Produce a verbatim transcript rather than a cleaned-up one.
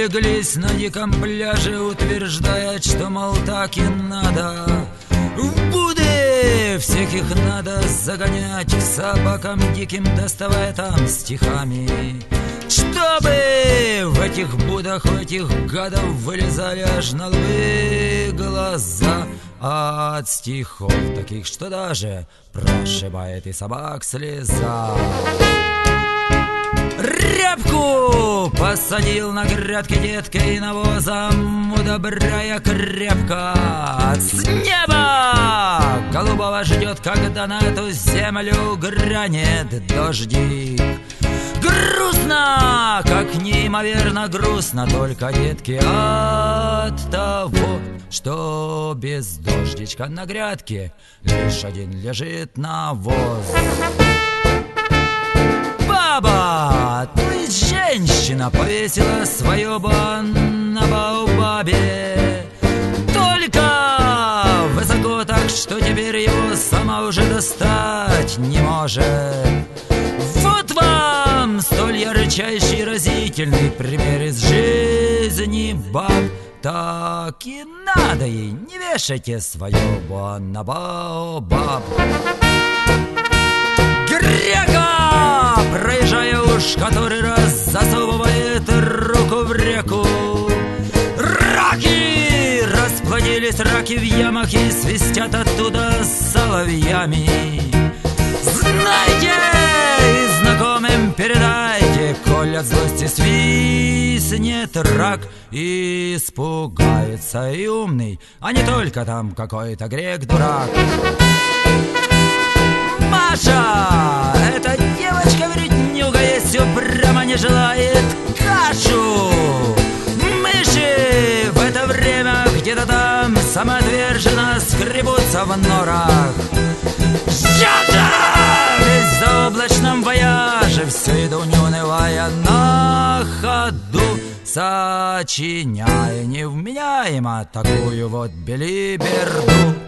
улеглись на диком пляже, утверждая, что, мол, так и надо. В Буды всех их надо загонять к собакам диким, доставая там стихами, чтобы в этих будах у этих гадов вылезали аж на лбы глаза от стихов таких, что даже прошибает и собак слеза. Репку посадил на грядке деткой навозом, удобряя крепко. С неба голубого ждет, когда на эту землю грянет дождик. Грустно, как неимоверно грустно, только, детки, от того, что без дождичка на грядке лишь один лежит навоз. Баба, то есть женщина, повесила свое бан на баобабе, только высоко так, что теперь его сама уже достать не может. Вот вам столь ярчайший разительный пример из жизни баб. Так и надо ей, не вешайте свое бан на баобаб. Грека, проезжая уж который раз, засовывает руку в реку. Раки расплодились, раки в ямах, и свистят оттуда соловьями. Знайте и знакомым передайте, коль от злости свистнет рак, испугается и умный, а не только там какой-то грек-дурак. Маша, эта девочка вреднюга, есть упрямо не желает кашу. Мыши в это время где-то там самоотверженно скребутся в норах. Жата! Весь в заоблачном вояже, все иду не унывая, на ходу сочиняя невменяемо такую вот белиберду.